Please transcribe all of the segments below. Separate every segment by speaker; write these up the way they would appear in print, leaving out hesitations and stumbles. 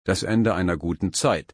Speaker 1: Das Ende einer guten Zeit.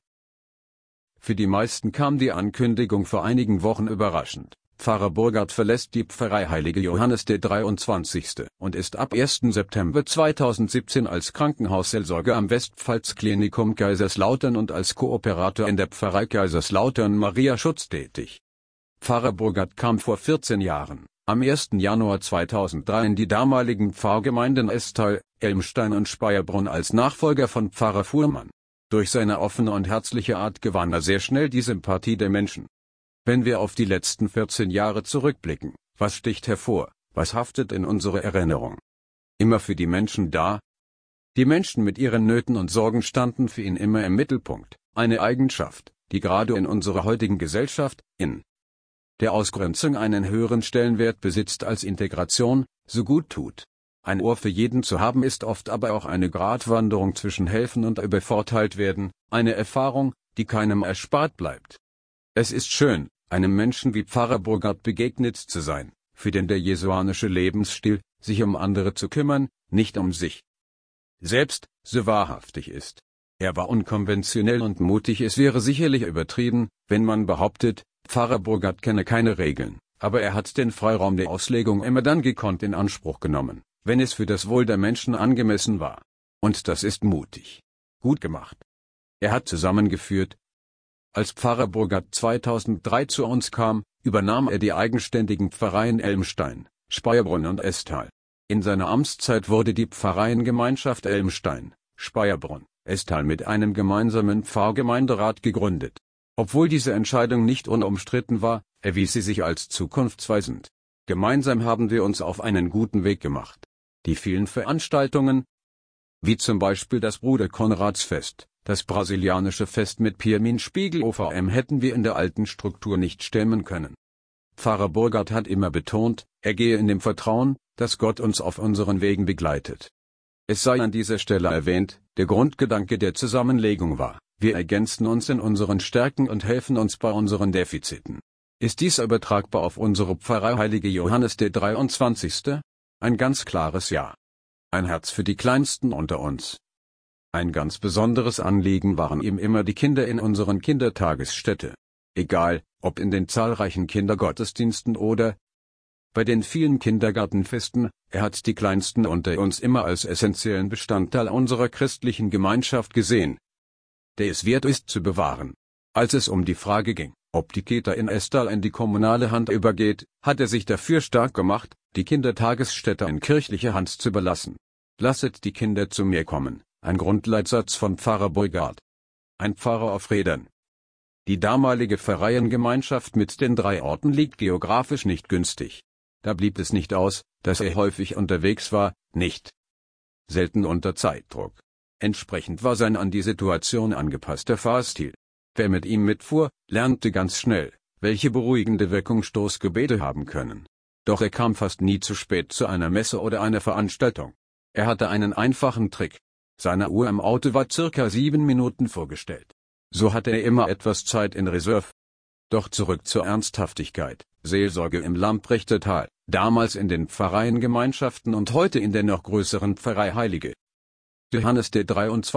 Speaker 1: Für die meisten kam die Ankündigung vor einigen Wochen überraschend. Pfarrer Burgard verlässt die Pfarrei Heilige Johannes der 23. und ist ab 1. September 2017 als Krankenhausseelsorger am Westpfalz-Klinikum Kaiserslautern und als Kooperator in der Pfarrei Kaiserslautern Maria Schutz tätig. Pfarrer Burgard kam vor 14 Jahren, am 1. Januar 2003 in die damaligen Pfarrgemeinden Estal, Elmstein und Speyersbrunn als Nachfolger von Pfarrer Fuhrmann. Durch seine offene und herzliche Art gewann er sehr schnell die Sympathie der Menschen. Wenn wir auf die letzten 14 Jahre zurückblicken, was sticht hervor, was haftet in unserer Erinnerung? Immer für die Menschen da? Die Menschen mit ihren Nöten und Sorgen standen für ihn immer im Mittelpunkt, eine Eigenschaft, die gerade in unserer heutigen Gesellschaft, in der Ausgrenzung einen höheren Stellenwert besitzt als Integration, so gut tut. Ein Ohr für jeden zu haben ist oft aber auch eine Gratwanderung zwischen helfen und übervorteilt werden, eine Erfahrung, die keinem erspart bleibt. Es ist schön, einem Menschen wie Pfarrer Burgard begegnet zu sein, für den der jesuanische Lebensstil, sich um andere zu kümmern, nicht um sich selbst, so wahrhaftig ist. Er war unkonventionell und mutig. Es wäre sicherlich übertrieben, wenn man behauptet, Pfarrer Burgard kenne keine Regeln, aber er hat den Freiraum der Auslegung immer dann gekonnt in Anspruch genommen, wenn es für das Wohl der Menschen angemessen war. Und das ist mutig. Gut gemacht. Er hat zusammengeführt. Als Pfarrer Burgard 2003 zu uns kam, übernahm er die eigenständigen Pfarreien Elmstein, Speyersbrunn und Estal. In seiner Amtszeit wurde die Pfarreiengemeinschaft Elmstein, Speyersbrunn, Estal mit einem gemeinsamen Pfarrgemeinderat gegründet. Obwohl diese Entscheidung nicht unumstritten war, erwies sie sich als zukunftsweisend. Gemeinsam haben wir uns auf einen guten Weg gemacht. Die vielen Veranstaltungen, wie zum Beispiel das Bruder Konradsfest, das brasilianische Fest mit Pirmin Spiegel OVM, hätten wir in der alten Struktur nicht stemmen können. Pfarrer Burgard hat immer betont, er gehe in dem Vertrauen, dass Gott uns auf unseren Wegen begleitet. Es sei an dieser Stelle erwähnt, der Grundgedanke der Zusammenlegung war, wir ergänzen uns in unseren Stärken und helfen uns bei unseren Defiziten. Ist dies übertragbar auf unsere Pfarrei Heilige Johannes der 23.? Ein ganz klares Ja. Ein Herz für die Kleinsten unter uns. Ein ganz besonderes Anliegen waren ihm immer die Kinder in unseren Kindertagesstätte. Egal, ob in den zahlreichen Kindergottesdiensten oder bei den vielen Kindergartenfesten, er hat die Kleinsten unter uns immer als essentiellen Bestandteil unserer christlichen Gemeinschaft gesehen, der es wert ist zu bewahren. Als es um die Frage ging, ob die Kita in Estal in die kommunale Hand übergeht, hat er sich dafür stark gemacht, die Kindertagesstätte in kirchlicher Hand zu belassen. Lasset die Kinder zu mir kommen, ein Grundleitsatz von Pfarrer Burgard. Ein Pfarrer auf Rädern. Die damalige Pfarreiengemeinschaft mit den 3 Orten liegt geografisch nicht günstig. Da blieb es nicht aus, dass er häufig unterwegs war, nicht selten unter Zeitdruck. Entsprechend war sein an die Situation angepasster Fahrstil. Wer mit ihm mitfuhr, lernte ganz schnell, welche beruhigende Wirkung Stoßgebete haben können. Doch er kam fast nie zu spät zu einer Messe oder einer Veranstaltung. Er hatte einen einfachen Trick. Seine Uhr im Auto war circa 7 Minuten vorgestellt. So hatte er immer etwas Zeit in Reserve. Doch zurück zur Ernsthaftigkeit. Seelsorge im Lamprechter Tal, damals in den Pfarreiengemeinschaften und heute in der noch größeren Pfarrei Heilige Johannes der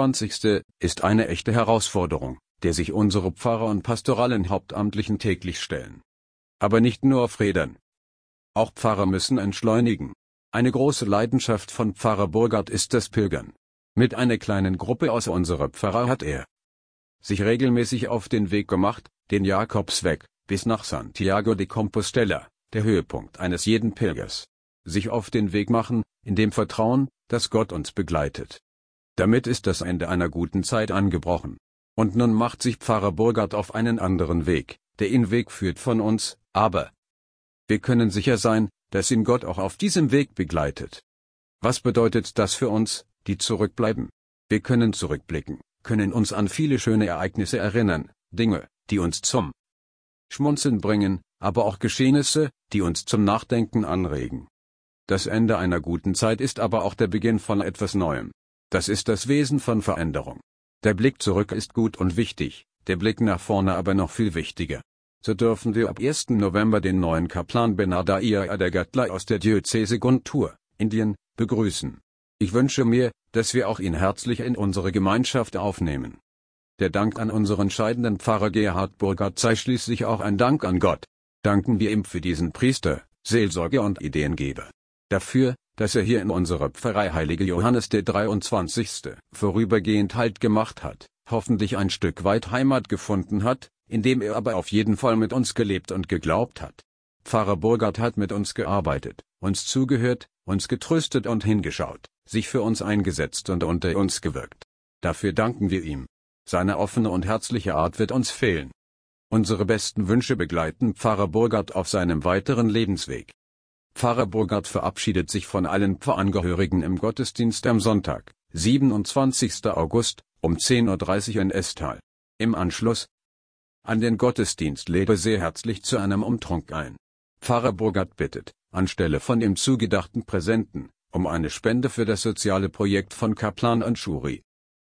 Speaker 1: 23. ist eine echte Herausforderung, der sich unsere Pfarrer und pastoralen Hauptamtlichen täglich stellen. Aber nicht nur auf Rädern. Auch Pfarrer müssen entschleunigen. Eine große Leidenschaft von Pfarrer Burgard ist das Pilgern. Mit einer kleinen Gruppe aus unserer Pfarrei hat er sich regelmäßig auf den Weg gemacht, den Jakobsweg, bis nach Santiago de Compostela, der Höhepunkt eines jeden Pilgers. Sich auf den Weg machen, in dem Vertrauen, dass Gott uns begleitet. Damit ist das Ende einer guten Zeit angebrochen. Und nun macht sich Pfarrer Burgard auf einen anderen Weg, der ihn wegführt von uns, aber wir können sicher sein, dass ihn Gott auch auf diesem Weg begleitet. Was bedeutet das für uns, die zurückbleiben? Wir können zurückblicken, können uns an viele schöne Ereignisse erinnern, Dinge, die uns zum Schmunzeln bringen, aber auch Geschehnisse, die uns zum Nachdenken anregen. Das Ende einer guten Zeit ist aber auch der Beginn von etwas Neuem. Das ist das Wesen von Veränderung. Der Blick zurück ist gut und wichtig, der Blick nach vorne aber noch viel wichtiger. So dürfen wir ab 1. November den neuen Kaplan Bernarda Iyer Adagatla aus der Diözese Guntur, Indien, begrüßen. Ich wünsche mir, dass wir auch ihn herzlich in unsere Gemeinschaft aufnehmen. Der Dank an unseren scheidenden Pfarrer Gerhard Burgert sei schließlich auch ein Dank an Gott. Danken wir ihm für diesen Priester, Seelsorger und Ideengeber. Dafür, dass er hier in unserer Pfarrei Heilige Johannes der 23. vorübergehend Halt gemacht hat, hoffentlich ein Stück weit Heimat gefunden hat, indem er aber auf jeden Fall mit uns gelebt und geglaubt hat. Pfarrer Burgert hat mit uns gearbeitet, uns zugehört, uns getröstet und hingeschaut, sich für uns eingesetzt und unter uns gewirkt. Dafür danken wir ihm. Seine offene und herzliche Art wird uns fehlen. Unsere besten Wünsche begleiten Pfarrer Burgert auf seinem weiteren Lebensweg. Pfarrer Burgert verabschiedet sich von allen Pfarrangehörigen im Gottesdienst am Sonntag, 27. August, um 10:30 Uhr in Esthal. Im Anschluss an den Gottesdienst lädt er sehr herzlich zu einem Umtrunk ein. Pfarrer Burgert bittet, anstelle von dem zugedachten Präsenten, um eine Spende für das soziale Projekt von Kaplan und Schuri.